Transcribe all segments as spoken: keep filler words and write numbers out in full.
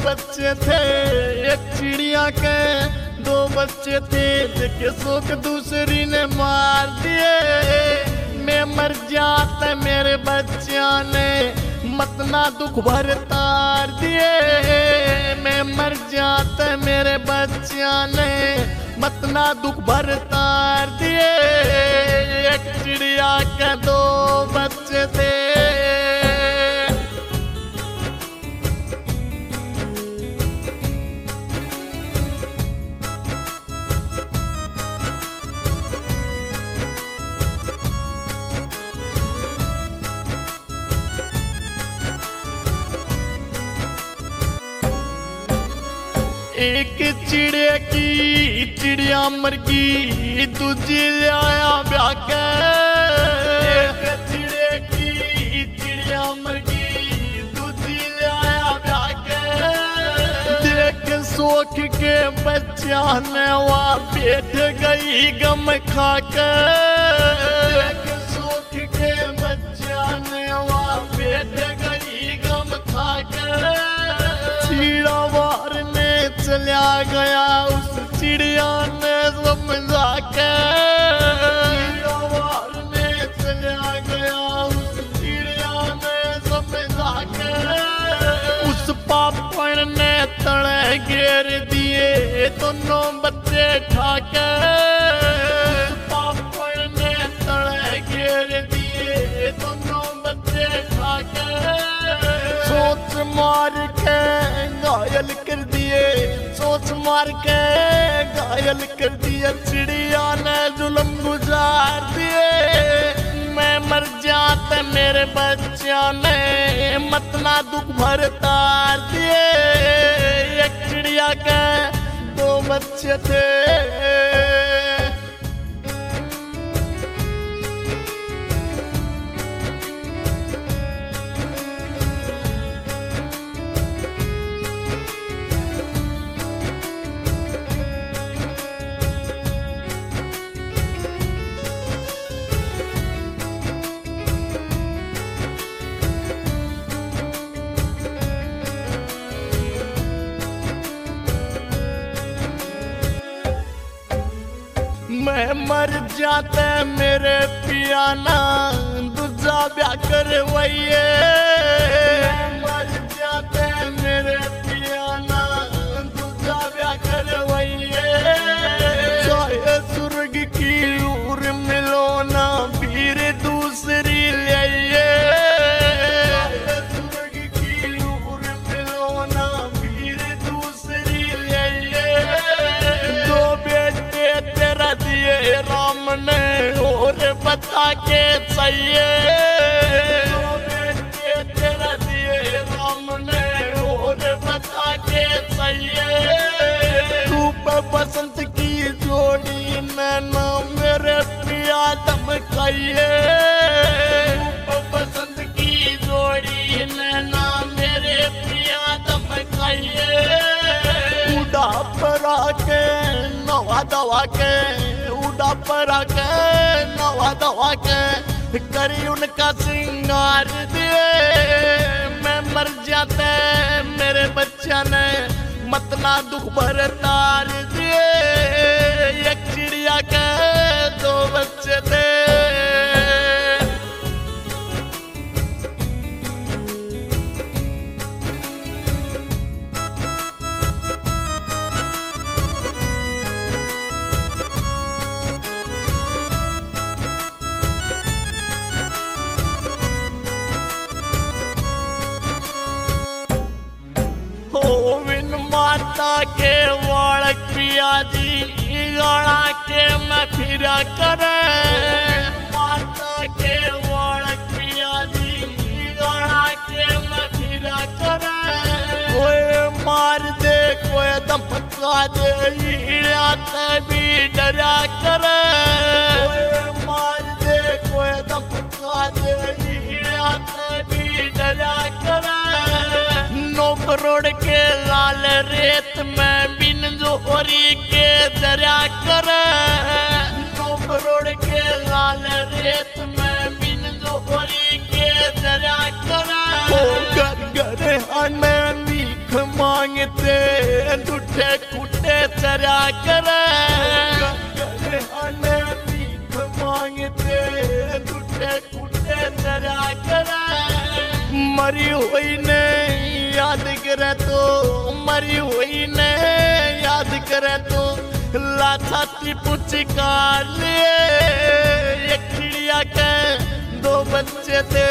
बच्चे थे, एक चिड़िया के दो बच्चे थे, देखे शोक दूसरी ने मार दिए। मैं मर जाता मेरे बच्चा ने मत ना दुख भर तार दिए। मैं मर जाता मेरे बच्चा ने मत ना दुख भर तार दिए। एक चिड़िया के दो बच्चे थे। एक चिड़िया की चिड़िया मर गई, दूजी ले आया ब्याह के। एक चिड़िया की चिड़िया मर गई, दूजी ले आया ब्याह के। देख शोक के बच्चा ने वहाँ बैठ गई गम खा के। देख शोक के बच्चा ने वहाँ बैठ गई गम खा के। चिड़ा मारने चला गया उस चिड़िया ने समझा के। चिड़ा मारने चला गया उस चिड़िया ने समझा के। उस पापड़ ने तले घेर दिए दोनों बच्चे ठाके। उस पापड़ ने तले घेर दिए दोनों बच्चे ठाके। सोच मार के घायल कर दिए, सोच मार के घायल कर दिया। चिड़िया ने जुल्म गुजार दिए। मैं मर जाता मेरे बच्चा ने मत ना दुख भर तार दिए। एक चिड़िया के दो बच्चे थे। मैं मर जाते मेरे पियाना दूजा ब्याह करवाइए। मैं मर जाते मेरे पियाना दूजा ब्याह करवाइए। चाहे स्वर्ग की लूर मिलो ना फिर दूसरी लाइए। चाहे स्वर्ग की लूर मिलो ना फिर दूसरी लाइए। दो बेटे तेरा दिए राम ने और बता के चाहिए। दो बेटे तेरा दिए राम ने और बता के चाहिए। धूप बसंत की जोड़ी नैना मेरे पिया दमकाइए। धूप बसंत की जोड़ी नैना मेरे पिया दमकाइए। उड़ा परा के नवा दवा के, उड़ा परा के नवा दवा के करी उनका सिंगार दिए। मैं मर जाते मेरे बच्चा ने मत ना दुख भर तार दिए। एक चिड़िया के दो बच्चे थे। माता के वालक पिया जी गाना के मैं फिरा करे। माता के वालक पिया जी गाना के मैं फिरा करे। कोई मार दे कोई धमका दे भी डरा करे। कोई मार दे कोई धमका दे भी डरा करे। नौ करोड़ के लाल रेत में बिन जोहरी के दरिया करे। नौ करोड़ के लाल रेत में बिन जोहरी के दरिया करे। घर घर हमें मांगते दुठे कुटे चरा करे भीख मांगते दुठे कुटे चरा करे मरी हुई ने याद करे तो मरी हुई ने याद करे तो लाथा पुछ काट लिए एक चिड़िया के दो बच्चे थे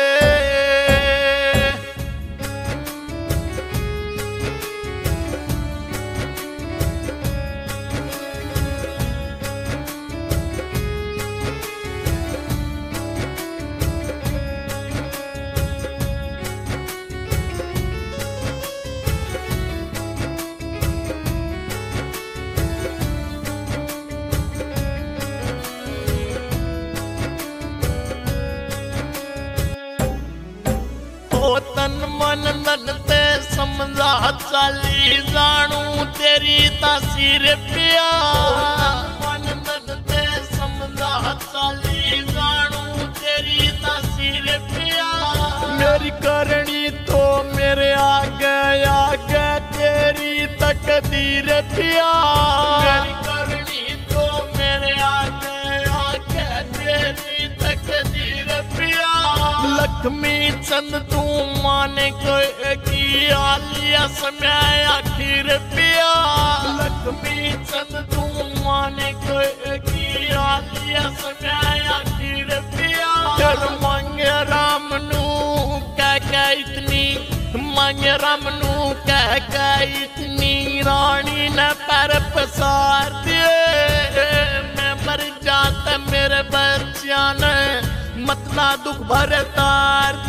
तन मन धन ते समझा चाली जानू तेरी तासीर पिया मन धन ते समझा चाली जानू तेरी तासीर पिया मेरी करनी तो मेरे आगे आगे तेरी तकदीर पिया मेरी करनी तो मेरे आगे आगे तेरी तकदीर पिया लक्ष्मी चंद तू माने को की आलिया समय आखिर पिया लक्ष्मी चंद तू माने को की आलिया समय आखिर पिया कर मांगे राम नू कह कह इतनी मांगे राम नू कह कह इतनी रानी ने पैर पसार दिए मैं मर जाता मेरे बच्चा ने मतना दुख भरे तार